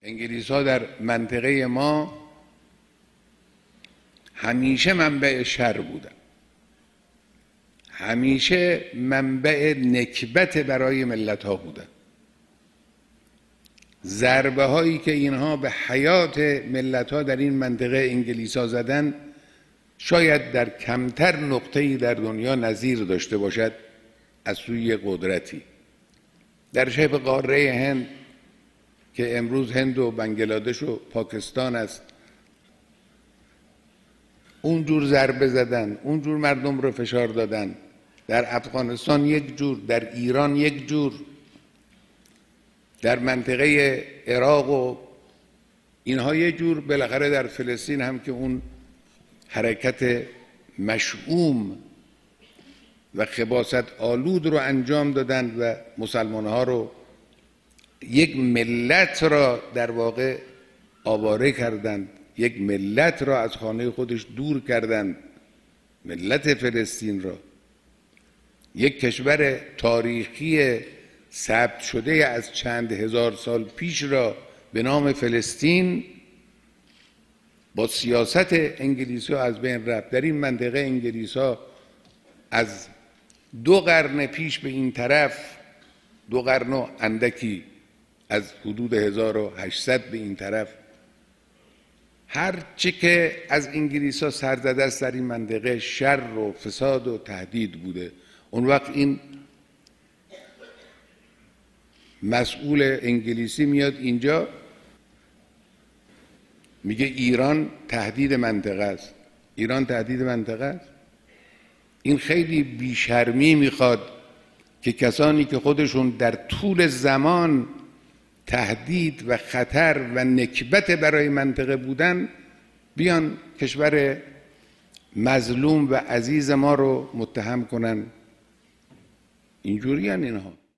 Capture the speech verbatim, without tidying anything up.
انگلیس ها در منطقه ما همیشه منبع شر بودن، همیشه منبع نکبت برای ملت ها بودن. ضربه هایی که اینها به حیات ملت ها در این منطقه انگلیس ها زدن شاید در کمتر نقطه‌ای در دنیا نظیر داشته باشد از سوی قدرتی. در شبه قاره هند که امروز هند و بنگلادش و پاکستان است، اونجور ضربه زدن، اونجور مردم رو فشار دادن. در افغانستان یک جور، در ایران یک جور، در منطقه عراق و اینها یک جور، بالاخره در فلسطین هم که اون حرکت مشؤوم و خباثت آلود رو انجام دادن و مسلمان ها رو، یک ملت را در واقع آواره کردند، یک ملت را از خانه خودش دور کردند، ملت فلسطین را، یک کشور تاریخی ثبت شده از چند هزار سال پیش را به نام فلسطین با سیاست انگلیسی ها از بین رفت. در این منطقه انگلیس ها از دو قرن پیش به این طرف، دو قرن و اندکی، از حدود هزار و هشتصد به این طرف، هر چی که از انگلیس ها سر زده است در این منطقه شر و فساد و تهدید بوده. اون وقت این مسئول انگلیسی میاد اینجا میگه ایران تهدید منطقه است. ایران تهدید منطقه است؟ این خیلی بیشرمی میخواد که کسانی که خودشون در طول زمان تهدید و خطر و نکبت برای منطقه بودن بیان کشور مظلوم و عزیز ما رو متهم کنن. اینجوری هن اینها.